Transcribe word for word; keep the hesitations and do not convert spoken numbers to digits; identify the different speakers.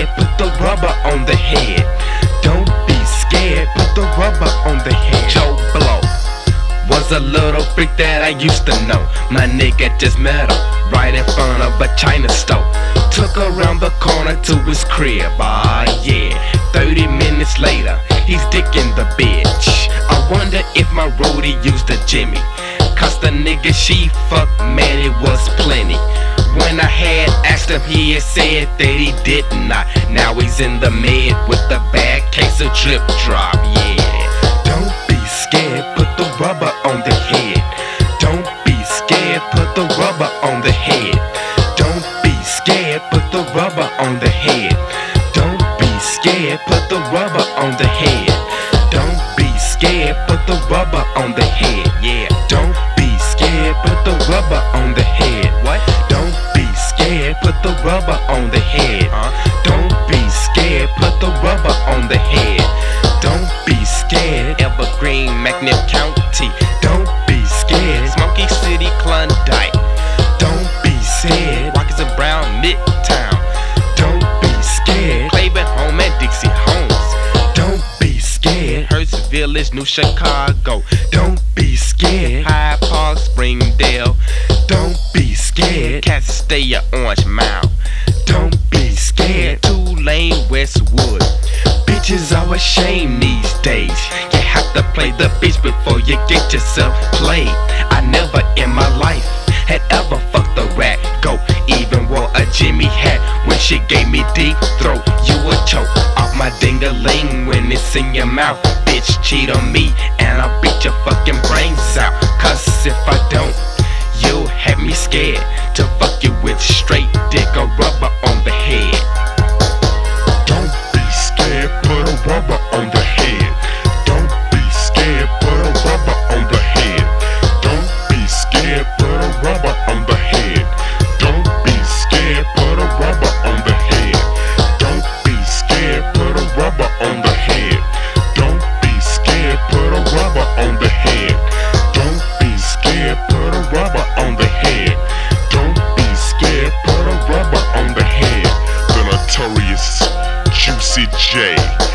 Speaker 1: scared, put the rubber on the head. Don't be scared, put the rubber on the head. Joe Blow was a little freak that I used to know. My nigga just met her right in front of a China store. Took her around the corner to his crib, ah yeah. Thirty minutes later, he's dicking the bitch. I wonder if my roadie used a Jimmy, cause the nigga she fucked, man, it was plenty. When I had asked him, he had said that he did not. Now he's in the med with a bad case of drip drop, yeah. Don't be scared, put the rubber on the head. Don't be scared, put the rubber on the head. Don't be scared, put the rubber on the head. Don't be scared, put the rubber on the head. Don't be scared, put the rubber on the head, yeah. Don't be scared, put the rubber on the head. What? Don't be scared, put the rubber on the head. Huh? Don't be scared, put the rubber on the head. Don't be scared, Evergreen, McNiff County. Don't be scared, Smoky City, Klondike. Don't be scared, Watkins and Brown, Midtown. Don't be scared, Claiborne, Home and Dixie Homes. Don't be scared, Hurst Village, New Chicago. Don't be scared, Hyde Park, Springdale. Don't be scared, Castilla, Orange Mound. Don't be scared, Tulane, Westwood. Bitches are ashamed these days. You have to play the bitch before you get yourself played. I never in my life had ever fucked a rat goat. Even wore a Jimmy hat when she gave me deep throat. You a choke off my ding-a-ling when it's in your mouth. Bitch, cheat on me and I'll beat your fucking brains out. Cause if I don't, you'll have me scared to fuck you with straight dick or rubber on the head. Don't be scared, put a rubber on the head. Don't be scared, put a rubber on the head. Don't be scared, put a rubber on the head. Don't be scared, put a rubber on the head. Don't be scared, put a rubber on the head. Don't be scared, put a rubber on the head. Don't be scared, put a rubber on the head. Don't be scared, put a rubber on the head. The Notorious Juicy J.